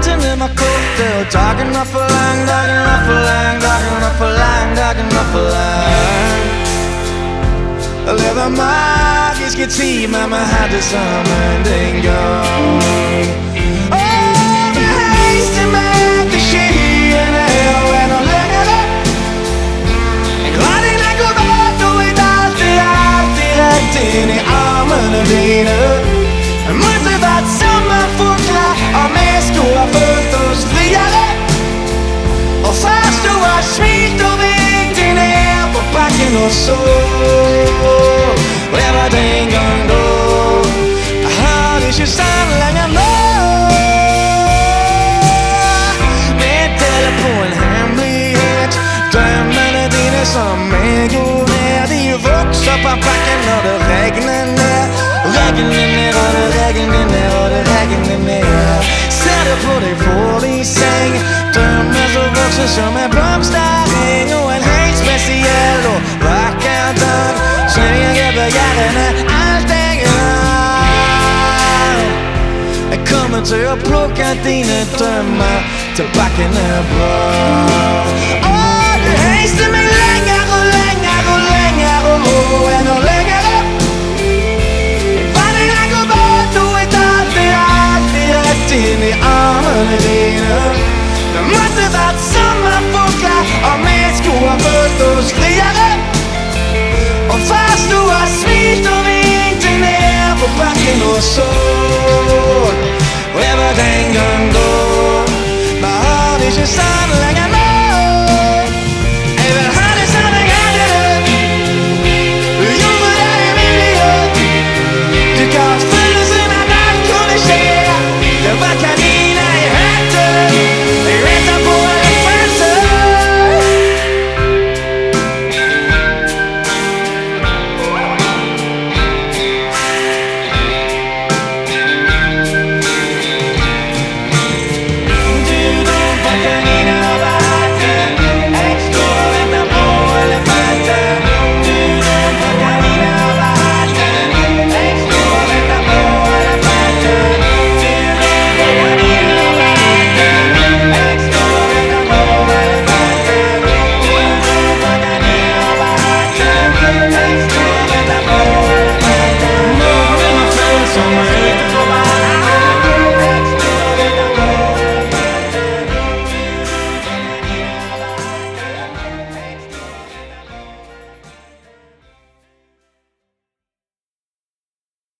Nattene var korte, og dagen var for lang. Dagen var for lang, dagen var for lang, dagen var for lang. Og lever magiske timer, man havde sammen dengang. Det hæste mærke skyene og ender længere. Grædene går godt, du er altid ret ind i armene dine. Måtte være sommerfugler, og med skulle have følt os friere. Og først du har smilt, du vigte ned på bakken og så. Det var dengang då, jeg har det ikke sådan længere nå. Men deler på en hemmelighed, drømmene dine som ikke er. De vokser på bakken, når det regner ned. Regner ned, og det regner ned, og det regner ned. Sætter på det forlige seng, drømmer så vokser som en blomstereng. Og en helt speciel og vakker dag, så jeg vil hjertene alt jeg kommer til at plukke dine drømmer, tilbakken er bra. Det hæste mig længere og længere og længere og endnu længere. Hvordan jeg går bort, du er altid ret ind i armene dine. Der måtte være sommerfugler, og med skulle have følt os friere. Og først du har smilt og vinket ned på bakken og så.